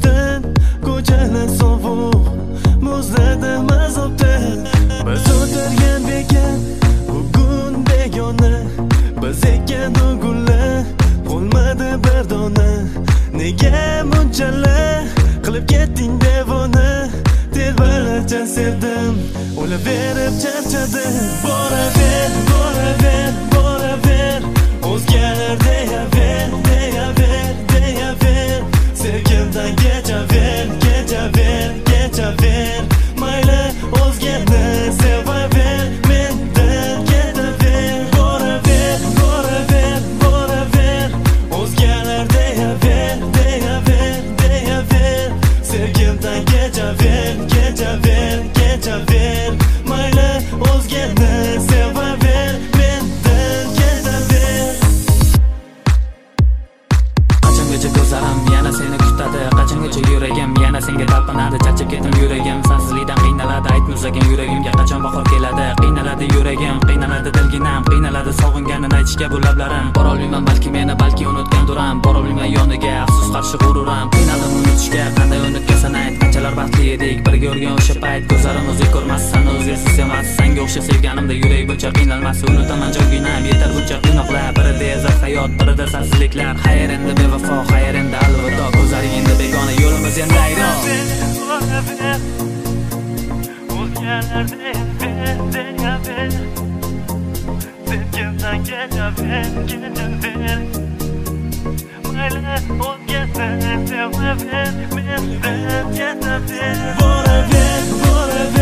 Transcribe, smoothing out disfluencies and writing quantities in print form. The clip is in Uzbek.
mendan ko'chalar sovuq muzladi mazobda. Biz o'tirgan bekat bugun begona, biz ekkan gullar bo'lmadi bir dona. Nega bunchalar qilib ketding devona? Telbalarcha sevdim, o'laverib charchadim. Boraver, boraver, boraver, o'zgalar deyaver, deyaver, deyaver. Sevgimdan kechaver, kechaver, kechaver. Mayli o'zgani sevaver, mendan ketaver. Boraver, boraver, boraver, o'zgalar deyaver, deyaver, deyaver. Sevgimdan kechaver, kechaver, kechaver. Mayli o'zgani sevaver, mendan ketaver. Qachongacha ko'zlarim yana seni kutadi, qachongacha yuragim yana senga talpinadi. Charchab ketdim yuragim, sensizlikdan qiynaladi. Aytmasagan yuragimga qachon bahor keladi? Qiynaladi yuragim, qiynaladi dilginam, qiynaladi sog'inganini aytishga bu lablarim. Borolmayman balki meni, balki unutgan duram. Borolmayman yoniga, afsus qarshi g'ururam. Qiynaldim unutishga, qanday unutgansan ayt. Qanchalar baxtli edik birga yurgan o'sha payt. Ko'zlarim o'zing ko'rmassan, o'zgasiz emas. Senga o'xshab sevganimda yurak buncha qiynalmas. Unutaman joyginam, yetar buncha qiynoqlar. Birida ezar hayot, birida sensizliklar. Xayr endi bevafo, xayr endi alvido. Ko'zlaring endi begona, yo'limiz endi ayro. O'zgalar deyaver, deyaver. Sevgimdan kechaver, kechaver. Mayli o'zgani sevaver, mendan ketaver. Boraver, boraver.